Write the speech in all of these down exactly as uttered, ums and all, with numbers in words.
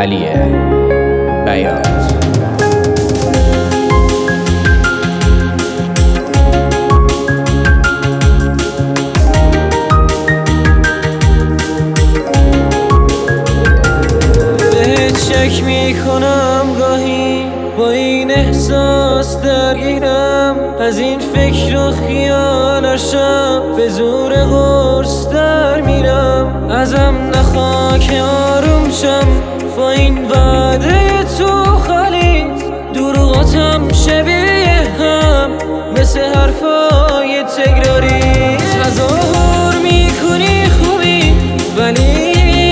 علی بیات. شک میکنم گاهی با این احساس درگیرم، از این فکر و خیالشم به زور قرص در میرم. ازم نخوا که آروم شم با این وعده تو خالی، دروغاتم شبیه هم مثل حرفای تکراری. تظاهر میکنی خوبی ولی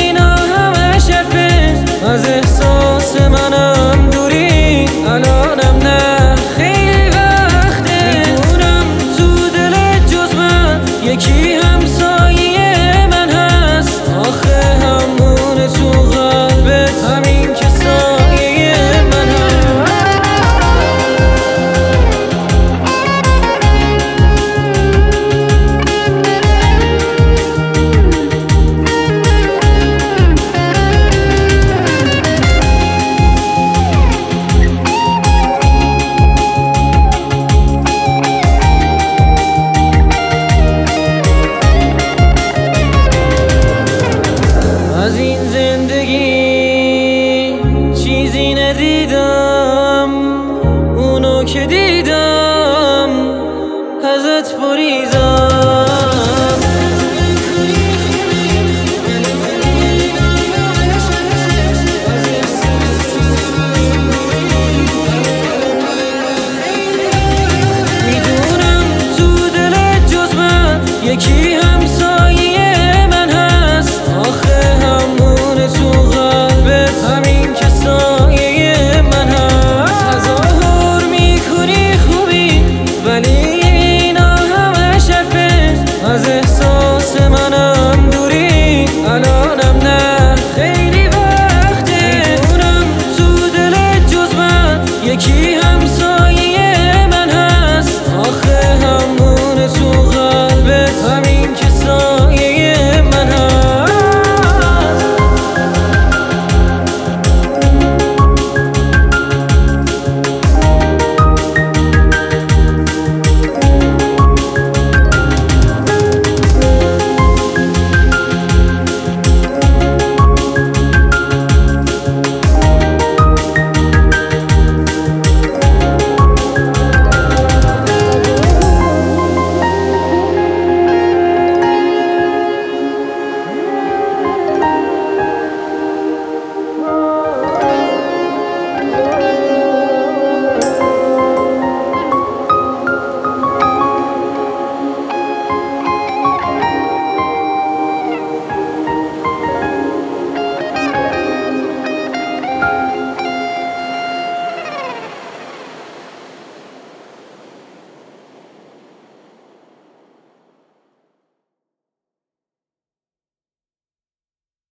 از احساس منم دوری، الانم نه خیلی وقته. میدونم تو دل جز من یکی همسایه من هست، آخه همون تو قلبت همین که سایه من هست. از این زندگی چیزی ندیدم، اونو که دیدم ازت بریدم. میدونم تو دل جز من یکی همسایه من هست، آخه همون تو قلبت همین که سایه من هست. تظاهر میکنی خوبی ولی اینا همه شرفه، از احساس منم دوری، الانم نه خیلی وقته. میدونم تو دل جز من یکی